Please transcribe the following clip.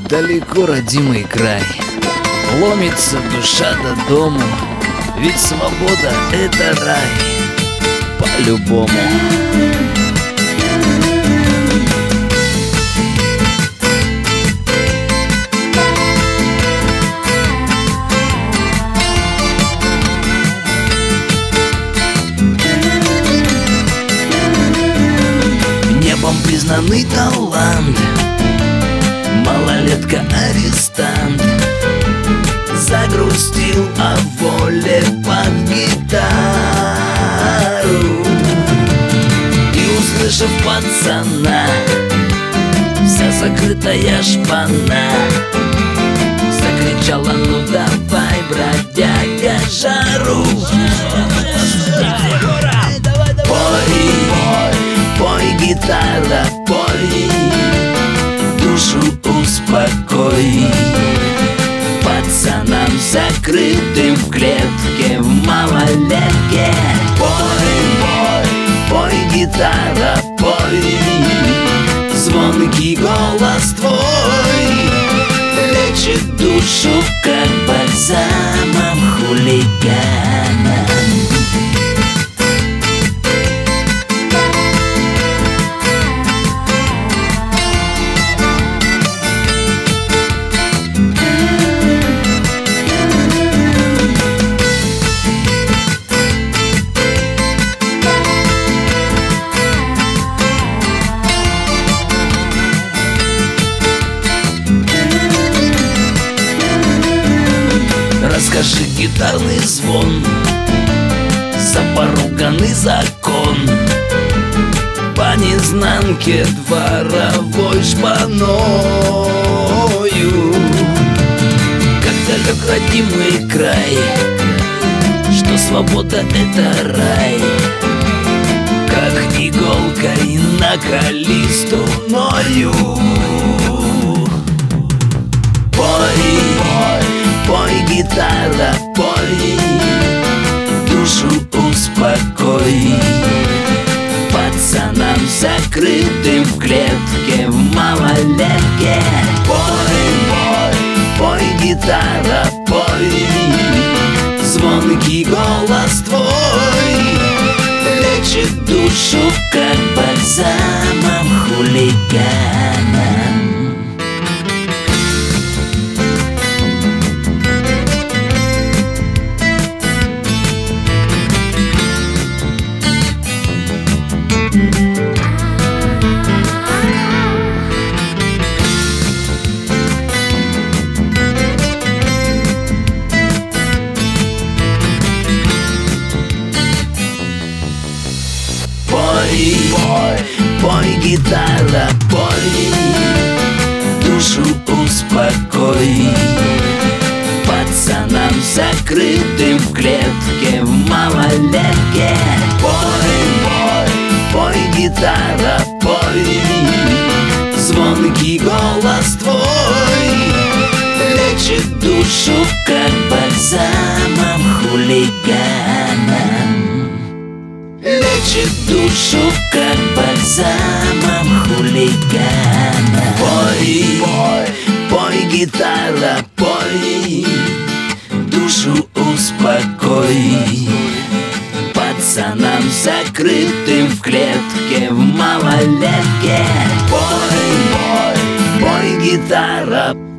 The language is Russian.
далеко родимый край. Ломится душа до дому, ведь свобода — это рай. По-любому. Небом признанный талант, малолетка-арестант, загрустил о воле под гитару и, услышав пацана, вся закрытая шпана закричала: ну давай, бродяга, жару. Пой, гитара, пой, душу успокой. Пацанам, закрытым в клетке, в малолетке. Пой, гитара, пой, звонкий голос твой лечит душу, как бальзамом хулигана. Расскажи гитарный звон за поруганный закон, по незнанке дворовой шпаною. Как далек родимый край, что свобода — это рай. Как иголкой накали струною. Пой, гитара, пой, душу успокой. Пацанам, закрытым в клетке, в малолетке. Пой, гитара, пой, звонкий голос твой лечит душу, как бальзамом хулигана. Пой, гитара, пой, душу успокой. Пацанам, закрытым в клетке, в малолетке. Пой, гитара, пой, звонкий голос твой лечит душу, как бальзамом хулигана. Лечит душу, как бальзамом хулигана. Пой, гитара, пой, душу успокой. Пацанам, закрытым в клетке, в малолетке. Пой, гитара,